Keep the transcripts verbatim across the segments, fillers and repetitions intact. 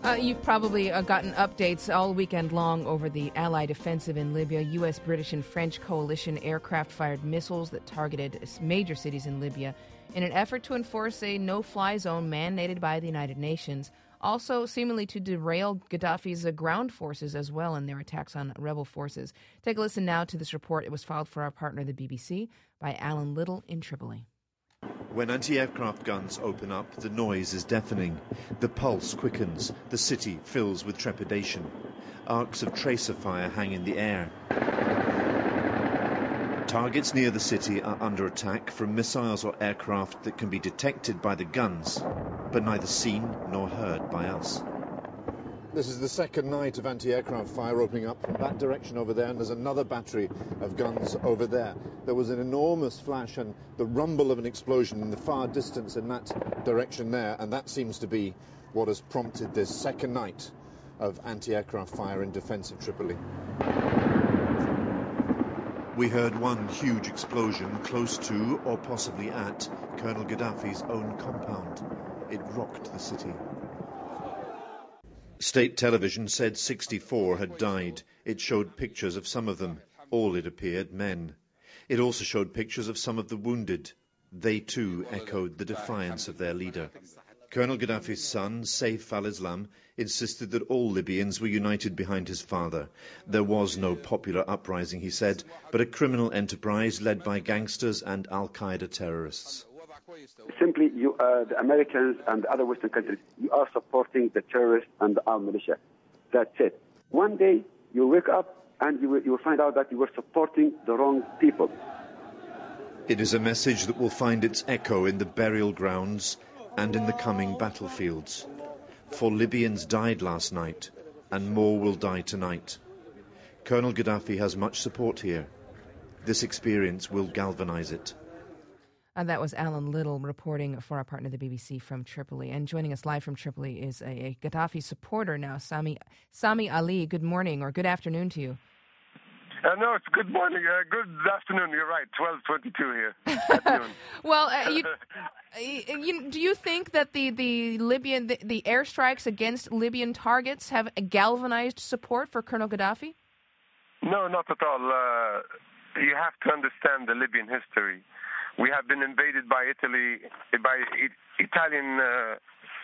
Uh, you've probably uh, gotten updates all weekend long over the Allied offensive in Libya. U S, British, and French coalition aircraft fired missiles that targeted major cities in Libya in an effort to enforce a no-fly zone mandated by the United Nations. Also, seemingly to derail Gaddafi's uh, ground forces as well in their attacks on rebel forces. Take a listen now to this report. It was filed for our partner, the B B C, by Alan Little in Tripoli. When anti-aircraft guns open up, the noise is deafening. The pulse quickens. The city fills with trepidation. Arcs of tracer fire hang in the air. Targets near the city are under attack from missiles or aircraft that can be detected by the guns, but neither seen nor heard by us. This is the second night of anti-aircraft fire opening up from that direction over there, and there's another battery of guns over there. There was an enormous flash and the rumble of an explosion in the far distance in that direction there, and that seems to be what has prompted this second night of anti-aircraft fire in defense of Tripoli. We heard one huge explosion close to, or possibly at, Colonel Gaddafi's own compound. It rocked the city. State television said sixty-four had died. It showed pictures of some of them, all, it appeared, men. It also showed pictures of some of the wounded. They too echoed the defiance of their leader. Colonel Gaddafi's son, Saif al-Islam, insisted that all Libyans were united behind his father. There was no popular uprising, he said, but a criminal enterprise led by gangsters and al-Qaeda terrorists. Simply, you, uh, the Americans and the other Western countries, you are supporting the terrorists and the armed militia. That's it. One day, you wake up and you will, you will find out that you were supporting the wrong people. It is a message that will find its echo in the burial grounds and in the coming battlefields. For Libyans died last night, and more will die tonight. Colonel Gaddafi has much support here. This experience will galvanize it. And that was Alan Little reporting for our partner, the B B C, from Tripoli. And joining us live from Tripoli is a, a Gaddafi supporter now, Sami Sami Ali. Good morning or good afternoon to you. Uh, no, it's good morning. Uh, good afternoon. You're right. twelve twenty-two here. Well, uh, you, uh, you, do you think that the the Libyan the, the airstrikes against Libyan targets have galvanized support for Colonel Gaddafi? No, not at all. Uh, you have to understand the Libyan history. We have been invaded by Italy, by Italian, uh,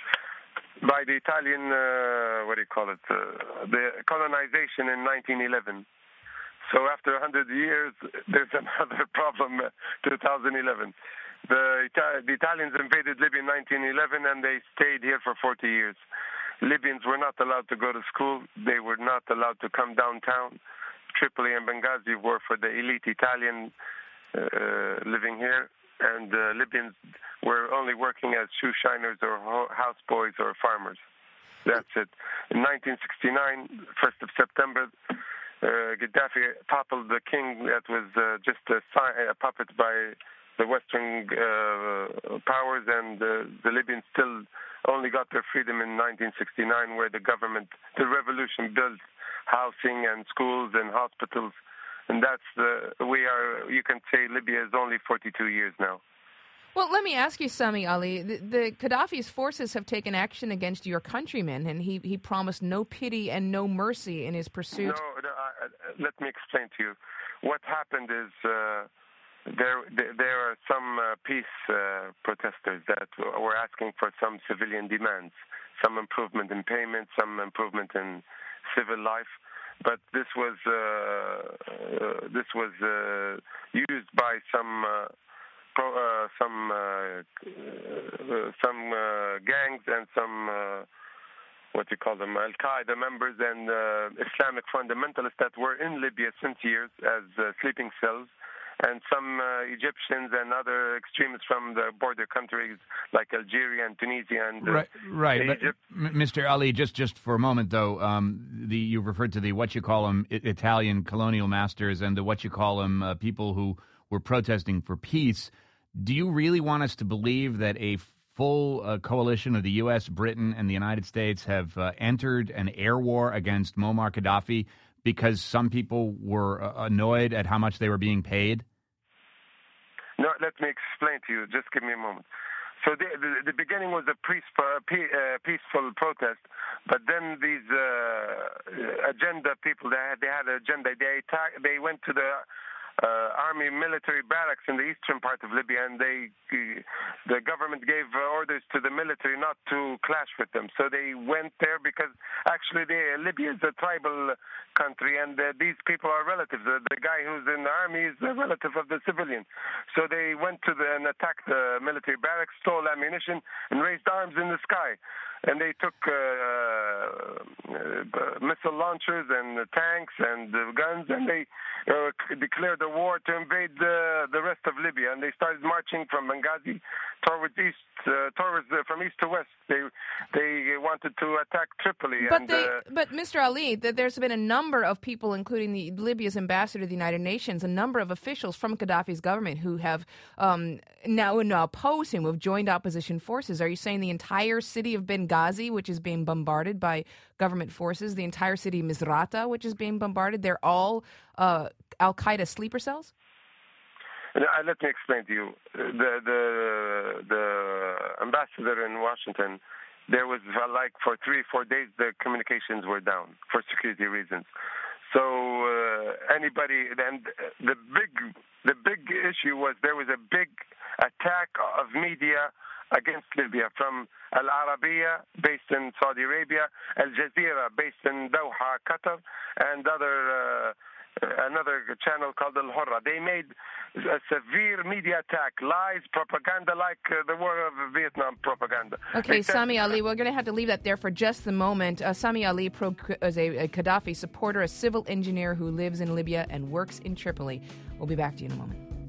by the Italian, uh, what do you call it, uh, the colonization in nineteen eleven. So after one hundred years, there's another problem, uh, two thousand eleven. The, Ita- the Italians invaded Libya in nineteen eleven, and they stayed here for forty years. Libyans were not allowed to go to school. They were not allowed to come downtown. Tripoli and Benghazi were for the elite Italian Uh, living here, and uh, Libyans were only working as shoe shiners or ho- houseboys or farmers. That's it. In nineteen sixty-nine, first of September, uh, Gaddafi toppled the king that was uh, just a, si- a puppet by the Western uh, powers, and uh, the Libyans still only got their freedom in nineteen sixty-nine, where the government, the revolution, built housing and schools and hospitals. And that's the, we are, you can say Libya is only forty-two years now. Well, let me ask you, Sami Ali, the, the Gaddafi's forces have taken action against your countrymen, and he, he promised no pity and no mercy in his pursuit. No, no uh, let me explain to you. What happened is uh, there, there are some uh, peace uh, protesters that were asking for some civilian demands, some improvement in payment, some improvement in civil life. But this was uh, uh, this was uh, used by some uh, pro, uh, some uh, uh, some uh, gangs and some uh, what do you call them, Al-Qaeda members and uh, Islamic fundamentalists that were in Libya since years as uh, sleeping cells. And some uh, Egyptians and other extremists from the border countries like Algeria and Tunisia and uh, right, right. Egypt. But, Mister Ali, just, just for a moment though, um, the you referred to the what you call them Italian colonial masters and the what you call them uh, people who were protesting for peace. Do you really want us to believe that a full uh, coalition of the U S, Britain, and the United States have uh, entered an air war against Muammar Gaddafi because some people were uh, annoyed at how much they were being paid? No, let me explain to you. Just give me a moment. So the, the, the beginning was a peaceful, uh, peaceful protest, but then these uh, agenda people, they had, they had an agenda. They attack, they went to the uh, army military barracks in the eastern part of Libya, and they the government gave orders to the military not to clash with them. So they went there because actually they, Libya is a tribal country, and uh, these people are relatives. Uh, the guy who's in the army is a relative of the civilian. So they went to the and attacked the military barracks, stole ammunition, and raised arms in the sky. And they took uh, uh, missile launchers and tanks and uh, guns, and they uh, declared a war to invade the, the rest of Libya. And they started marching from Benghazi towards east, uh, towards uh, from east to west. They they wanted to attack Tripoli. But and, they, uh, but Mister Ali, th- there's been a number of people, including the Libya's ambassador to the United Nations, a number of officials from Gaddafi's government who have um, now now oppose him, who have joined opposition forces. Are you saying the entire city of Benghazi, which is being bombarded by government forces, the entire city of Misrata, which is being bombarded, they're all uh, Al-Qaeda sleeper cells? Uh, Let me explain to you. The the the ambassador in Washington, there was uh, like for three four days the communications were down for security reasons. So uh, anybody, and the big the big issue was there was a big attack of media against Libya from Al Arabiya, based in Saudi Arabia, Al Jazeera, based in Doha, Qatar, and other. Uh, another channel called Al Hurra. They made a severe media attack, lies, propaganda, like uh, the war of Vietnam propaganda. Okay, said, Sami Ali, we're going to have to leave that there for just a moment. Uh, Sami Ali pro- is a, a Gaddafi supporter, a civil engineer who lives in Libya and works in Tripoli. We'll be back to you in a moment.